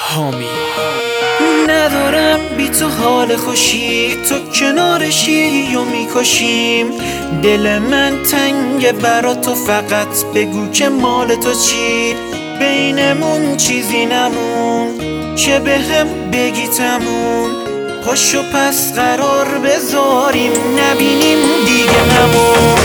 حامی. ندارم بی تو حال خوشی، تو کنارشی و میکشیم. دل من تنگه برا تو، فقط بگو که مال تو چی. بینمون چیزی نمون که به هم بگی تموم. پاشو پس قرار بذاریم، نبینیم دیگه همون.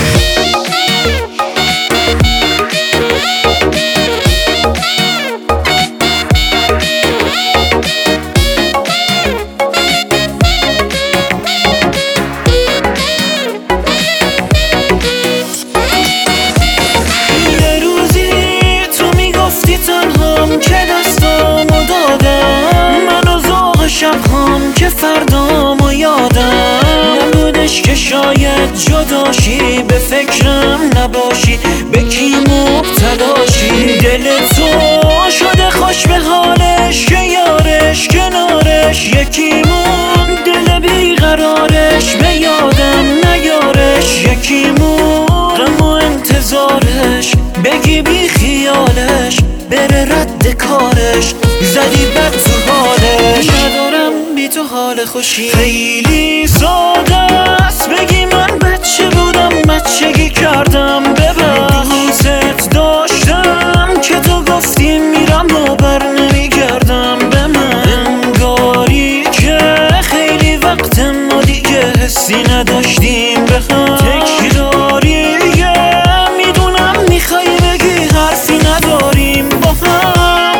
که دستامو دادم من و ذوق شبهام که فردامو یادم نبودش که شاید جداشی، به فکرم نباشی، به کی مبتلاشی. دل تو شده خوش به حالش که یارش کنارش یکیمون. دل بیقرارش به یادم نیارش یکیمون. غم و انتظارش بگی بی خیالش، بره رد کارش، زدی بد تو حالش. ندارم بی تو حال خوشی، خیلی ساده است بگی من بچه بودم، بچگی کردم ببخش. دوست داشتم که تو گفتی میرم و بر نمیگردم به من. انگاری که خیلی وقت ما دیگه حسی نداشتیم به هم. تکراریه میدونم میخوای بگی حرفی نداریم با هم.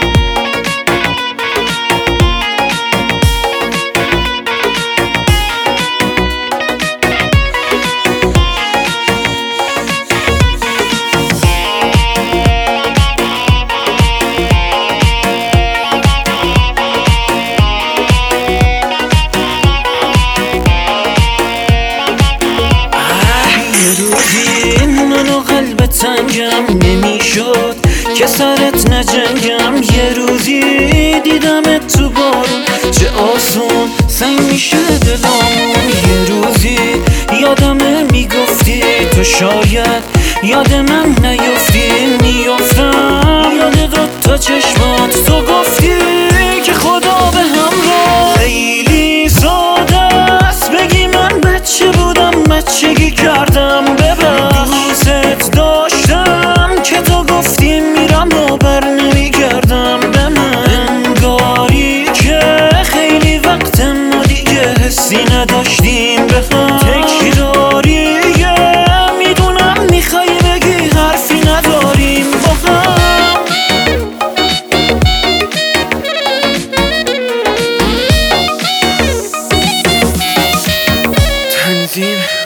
منو قلب تنگم نمیشد که سرت نجنگم. یه روزی دیدمت تو بارون، چه آسون سنگ میشه دلامون. یه روزی یادمه میگفتی تو شاید یاد من نیفتی. میافتم یاد دوتا چشمات، تو گفتی که خدا به همراه. خیلی ساده است بگی من بچه بودم، بچگی کردم ببخش. دوست داشتم که تو گفتی میرم و بر نمیگردم به من. انگاری که خیلی وقت ما دیگه حسی نداشتیم به هم. تکراریه میدونم میخوای بگی حرفی نداریم با هم. تنظیم